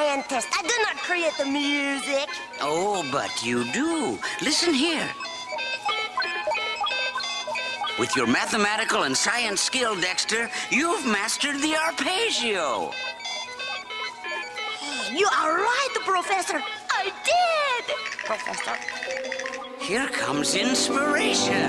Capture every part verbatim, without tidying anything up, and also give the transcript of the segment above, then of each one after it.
scientist. I do not create the music. Oh, but you do. Listen here. With your mathematical and science skill, Dexter, you've mastered the arpeggio. You are right, Professor. I did, Professor. Here comes inspiration.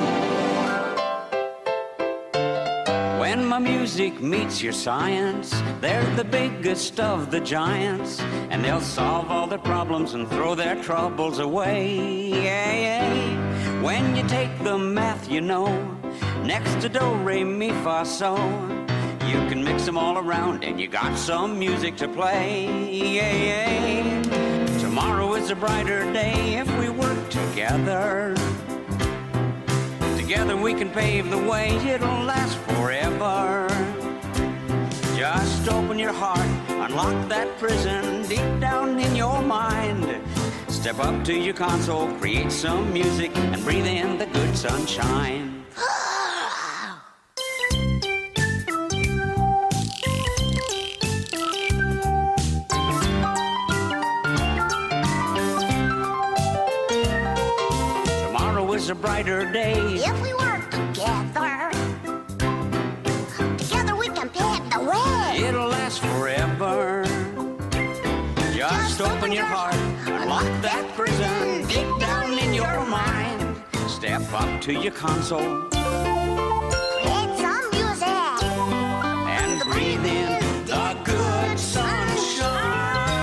When my music meets your science, they're the biggest of the giants, and they'll solve all their problems and throw their troubles away. Yeah, yeah. When you take the math, you know, next to do, re, mi, fa, so, you can mix them all around and you got some music to play. Yeah, yeah. Tomorrow is a brighter day if we work together. Together we can pave the way, it'll last forever. Just open your heart, unlock that prison deep down in your mind. Step up to your console, create some music, and breathe in the good sunshine. A brighter day if we work together. Together we can pave the way. It'll last forever. Just, Just open, open your heart, unlock that prison deep down in your mind. Step up to your console, create some music, and breathe in the good sunshine.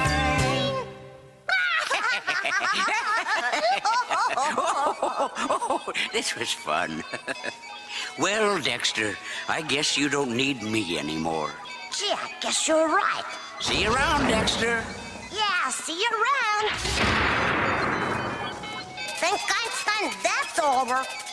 Oh, this was fun. Well, Dexter, I guess you don't need me anymore. Gee, I guess you're right. See you around, Dexter. Yeah, see you around. Think Einstein, that's over.